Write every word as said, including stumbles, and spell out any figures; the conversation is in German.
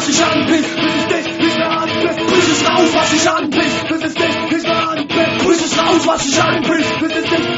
was dich anpisst, bis es dich nicht mehr anpisst. Grüß es raus, was dich anpisst, bis es dich nicht mehr anpisst. Grüß es raus, was dich anpisst, bis es dich